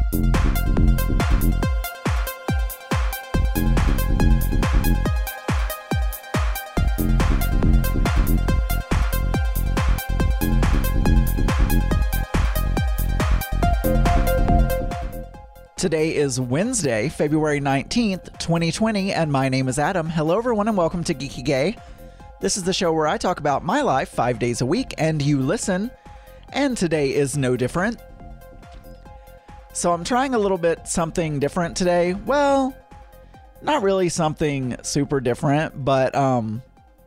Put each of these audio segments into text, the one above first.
Today is Wednesday, February 19th, 2020, and my name is Adam. Hello, everyone, and welcome to Geeky Gay. This is the show where I talk about my life 5 days a week, and you listen, and today is no different. So I'm trying a little bit something different today. Well, not really something super different, but a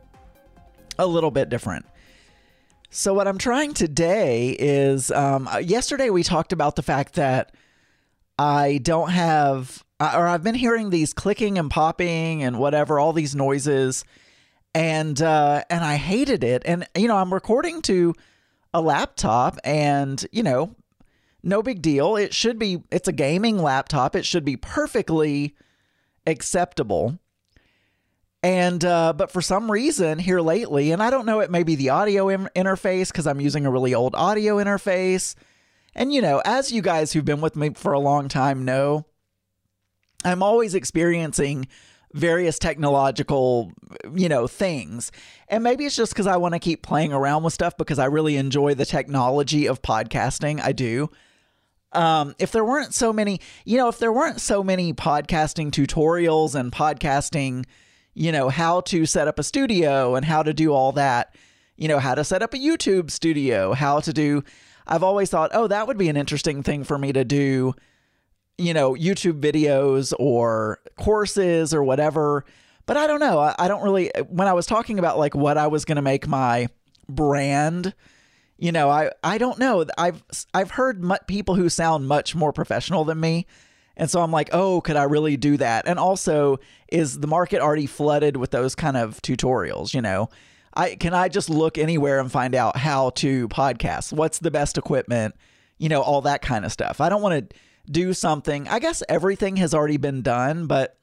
little bit different. So what I'm trying today is, yesterday we talked about the fact that I don't have, or I've been hearing these clicking and popping and whatever, all these noises, and I hated it. And, I'm recording to a laptop and, no big deal. It's a gaming laptop. It should be perfectly acceptable. And, but for some reason here lately, and I don't know, it may be the audio interface because I'm using a really old audio interface. And, as you guys who've been with me for a long time know, I'm always experiencing various technological, things. And maybe it's just because I want to keep playing around with stuff because I really enjoy the technology of podcasting. I do. If there weren't so many podcasting tutorials and podcasting, how to set up a studio and how to do all that, how to set up a YouTube studio, I've always thought, that would be an interesting thing for me to do, YouTube videos or courses or whatever. But I don't know. I don't really, when I was talking about like what I was going to make my brand, I don't know. I've heard people who sound much more professional than me. And so I'm like, could I really do that? And also, is the market already flooded with those kind of tutorials, Can I just look anywhere and find out how to podcast? What's the best equipment? All that kind of stuff. I don't want to do something. I guess everything has already been done, but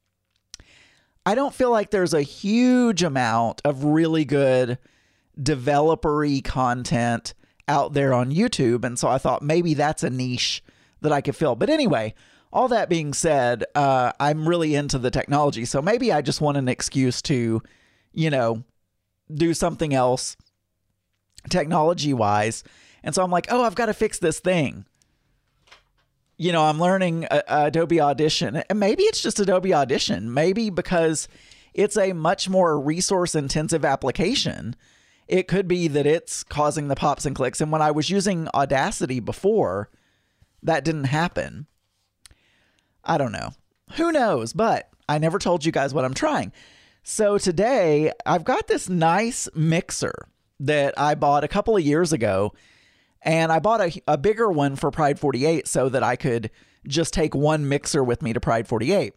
I don't feel like there's a huge amount of really good developer-y content out there on YouTube. And so I thought maybe that's a niche that I could fill. But anyway, all that being said, I'm really into the technology. So maybe I just want an excuse to, do something else technology-wise. And so I'm like, I've got to fix this thing. I'm learning Adobe Audition. And maybe it's just Adobe Audition. Maybe because it's a much more resource-intensive application, it could be that it's causing the pops and clicks. And when I was using Audacity before, that didn't happen. I don't know. Who knows? But I never told you guys what I'm trying. So today, I've got this nice mixer that I bought a couple of years ago, and I bought a bigger one for Pride 48 so that I could just take one mixer with me to Pride 48.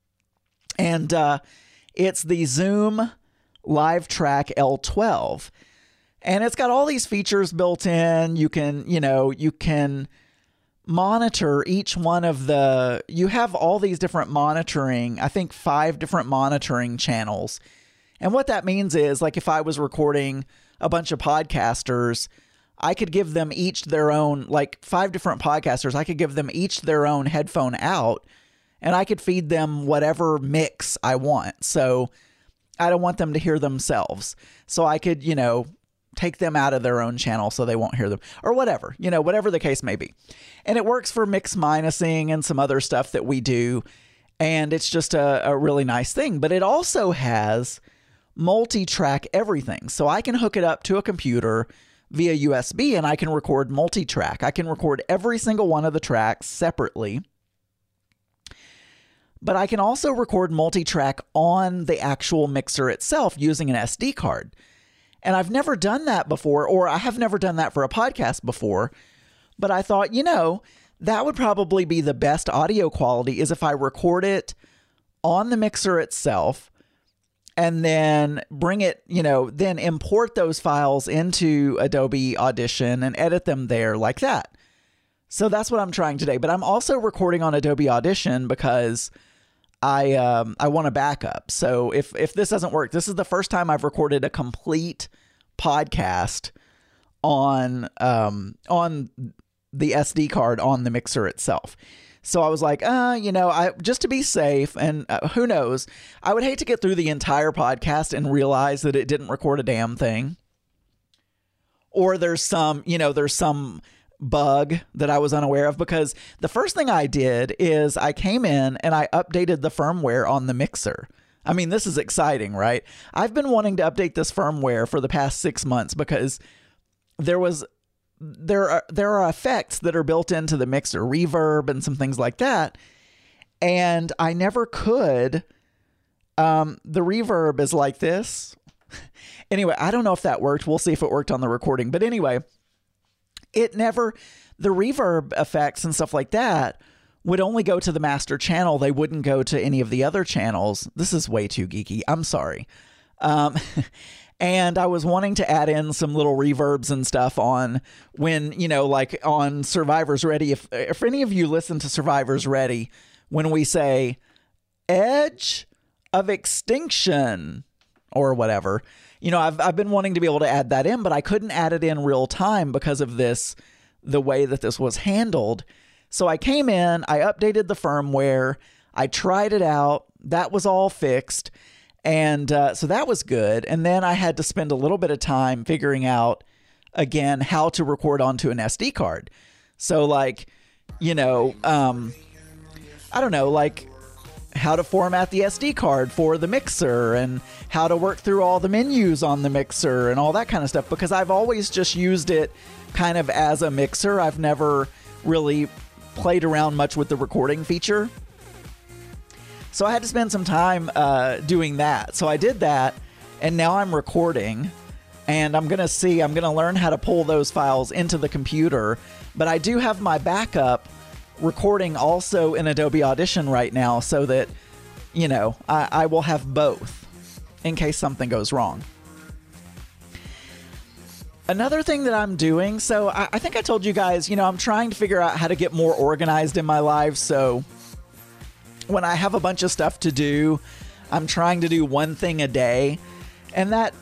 And it's the Zoom LiveTrack L12, and it's got all these features built in. You can monitor each one of you have all these different monitoring, I think 5 different monitoring channels. And what that means is, like, if I was recording a bunch of podcasters, I could give them each their own, like 5 different podcasters, I could give them each their own headphone out, and I could feed them whatever mix I want. So I don't want them to hear themselves. So I could, take them out of their own channel so they won't hear them, or whatever, whatever the case may be. And it works for mix minusing and some other stuff that we do. And it's just a really nice thing. But it also has multi-track everything. So I can hook it up to a computer via USB and I can record multi-track. I can record every single one of the tracks separately. But I can also record multi-track on the actual mixer itself using an SD card. And I've never done that before, or I have never done that for a podcast before. But I thought, that would probably be the best audio quality is if I record it on the mixer itself and then bring it, then import those files into Adobe Audition and edit them there like that. So that's what I'm trying today. But I'm also recording on Adobe Audition because I want a backup. So if this doesn't work, this is the first time I've recorded a complete podcast on the SD card on the mixer itself. So I was like, just to be safe, and who knows, I would hate to get through the entire podcast and realize that it didn't record a damn thing. Or there's some bug that I was unaware of, because the first thing I did is I came in and I updated the firmware on the mixer. I mean, this is exciting, right? I've been wanting to update this firmware for the past 6 months because there are effects that are built into the mixer, reverb and some things like that, and I never could. The reverb is like this. Anyway, I don't know if that worked. We'll see if it worked on the recording. But anyway, the reverb effects and stuff like that would only go to the master channel. They wouldn't go to any of the other channels. This is way too geeky. I'm sorry. And I was wanting to add in some little reverbs and stuff on when, like on Survivor's Ready. If any of you listen to Survivor's Ready, when we say edge of extinction or whatever, I've been wanting to be able to add that in, but I couldn't add it in real time because of the way that this was handled. So I came in, I updated the firmware, I tried it out, that was all fixed, and so that was good. And then I had to spend a little bit of time figuring out, again, how to record onto an SD card. So I don't know, like how to format the SD card for the mixer and how to work through all the menus on the mixer and all that kind of stuff, because I've always just used it kind of as a mixer. I've never really played around much with the recording feature. So I had to spend some time doing that. So I did that, and now I'm recording, and I'm going to learn how to pull those files into the computer. But I do have my backup recording also in Adobe Audition right now, so that, I will have both in case something goes wrong. Another thing that I'm doing, so I think I told you guys, I'm trying to figure out how to get more organized in my life. So when I have a bunch of stuff to do, I'm trying to do one thing a day, and that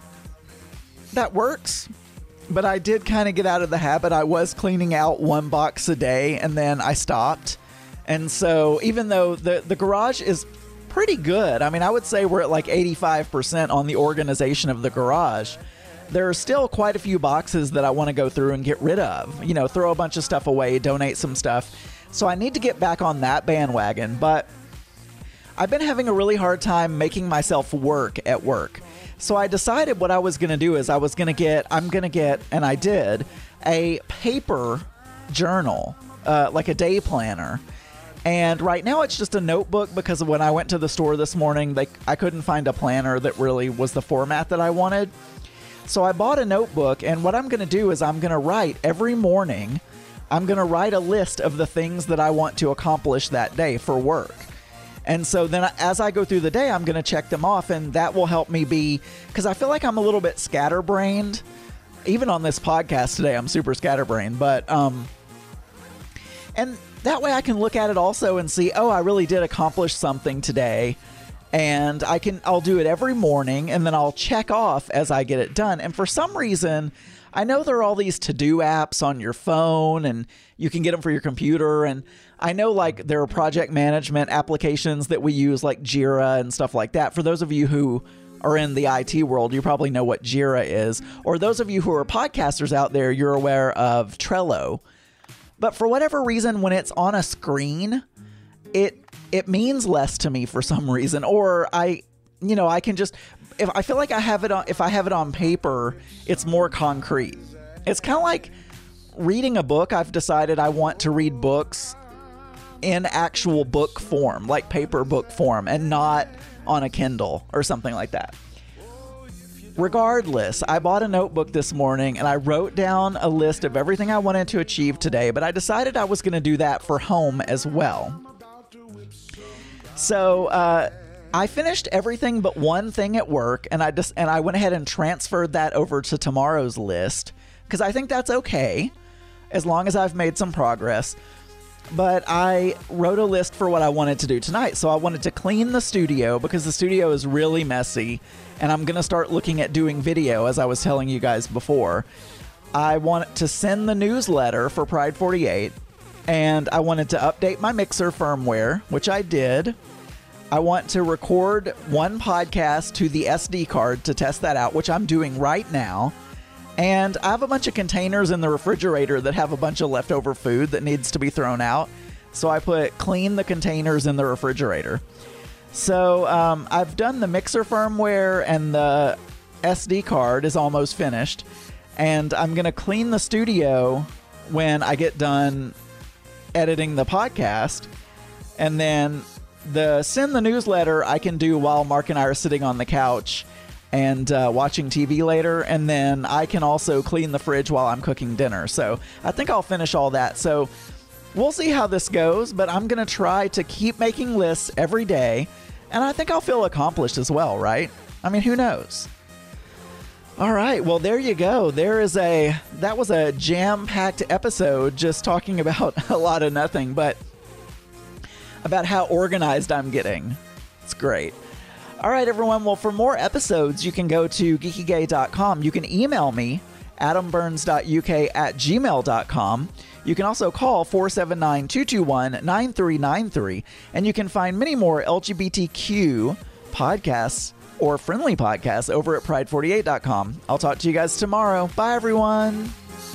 works. But I did kind of get out of the habit. I was cleaning out one box a day, and then I stopped. And so even though the garage is pretty good, I mean, I would say we're at like 85% on the organization of the garage, there are still quite a few boxes that I want to go through and get rid of. Throw a bunch of stuff away, donate some stuff. So I need to get back on that bandwagon. But I've been having a really hard time making myself work at work. So I decided what I was going to do is I'm going to get, and I did, a paper journal, like a day planner. And right now it's just a notebook, because when I went to the store this morning, I couldn't find a planner that really was the format that I wanted. So I bought a notebook, and what I'm going to do is I'm going to write every morning. I'm going to write a list of the things that I want to accomplish that day for work. And so then as I go through the day, I'm going to check them off, and that will help me because I feel like I'm a little bit scatterbrained. Even on this podcast today, I'm super scatterbrained, but, and that way I can look at it also and see, I really did accomplish something today. And I'll do it every morning, and then I'll check off as I get it done. And for some reason, I know there are all these to-do apps on your phone, and you can get them for your computer. And I know there are project management applications that we use, like Jira and stuff like that. For those of you who are in the IT world, you probably know what Jira is. Or those of you who are podcasters out there, you're aware of Trello. But for whatever reason, when it's on a screen, it means less to me for some reason. Or I can just, if I feel like if I have it on paper, it's more concrete. It's kind of like reading a book. I've decided I want to read books in actual book form, like paper book form, and not on a Kindle or something like that. Regardless, I bought a notebook this morning, and I wrote down a list of everything I wanted to achieve today, but I decided I was going to do that for home as well. So I finished everything but one thing at work, and I went ahead and transferred that over to tomorrow's list, because I think that's okay as long as I've made some progress. But I wrote a list for what I wanted to do tonight. So I wanted to clean the studio, because the studio is really messy, and I'm going to start looking at doing video, as I was telling you guys before. I want to send the newsletter for Pride 48, and I wanted to update my Mixer firmware, which I did. I want to record one podcast to the SD card to test that out, which I'm doing right now. And I have a bunch of containers in the refrigerator that have a bunch of leftover food that needs to be thrown out. So I put clean the containers in the refrigerator. So I've done the Mixer firmware, and the SD card is almost finished. And I'm going to clean the studio when I get done editing the podcast. And then send the newsletter I can do while Mark and I are sitting on the couch and watching TV later. And then I can also clean the fridge while I'm cooking dinner. So I think I'll finish all that. So we'll see how this goes, but I'm going to try to keep making lists every day. And I think I'll feel accomplished as well, right? I mean, who knows? All right, well, there you go. That was a jam-packed episode just talking about a lot of nothing, but about how organized I'm getting. It's great. All right, everyone. Well, for more episodes, you can go to geekygay.com. You can email me, adamburns.uk@gmail.com. You can also call 479-221-9393, and you can find many more LGBTQ podcasts or friendly podcasts over at pride48.com. I'll talk to you guys tomorrow. Bye, everyone.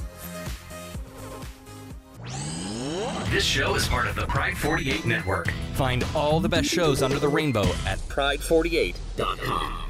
This show is part of the Pride 48 Network. Find all the best shows under the rainbow at pride48.com.